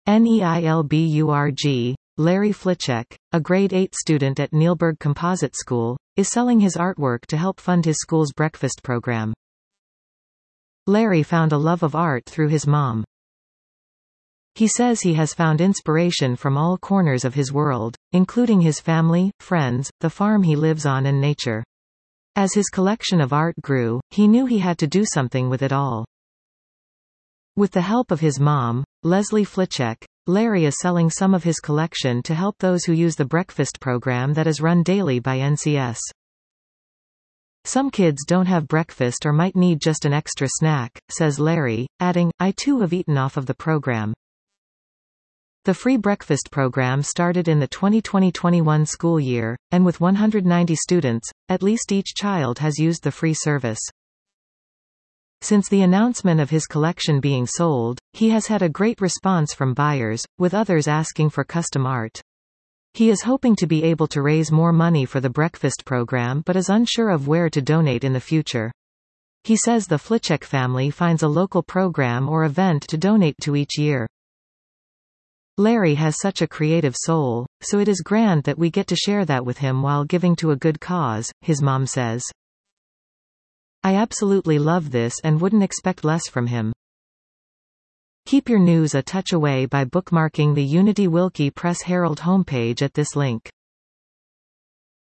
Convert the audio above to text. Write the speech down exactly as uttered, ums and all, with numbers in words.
NEILBURG, Larry Fliczek, a grade eight student at Neilberg Composite School, is selling his artwork to help fund his school's breakfast program. Larry found a love of art through his mom. He says he has found inspiration from all corners of his world, including his family, friends, the farm he lives on and nature. As his collection of art grew, he knew he had to do something with it all. With the help of his mom, Leslie Fliczek, Larry is selling some of his collection to help those who use the breakfast program that is run daily by N C S. Some kids don't have breakfast or might need just an extra snack, says Larry, adding, I too have eaten off of the program. The free breakfast program started in the twenty twenty twenty-one school year, and with one hundred ninety students, at least each child has used the free service. Since the announcement of his collection being sold, he has had a great response from buyers, with others asking for custom art. He is hoping to be able to raise more money for the breakfast program but is unsure of where to donate in the future. He says the Fliczek family finds a local program or event to donate to each year. Larry has such a creative soul, so it is grand that we get to share that with him while giving to a good cause, his mom says. I absolutely love this and wouldn't expect less from him. Keep your news a touch away by bookmarking the Unity Wilkie Press Herald homepage at this link.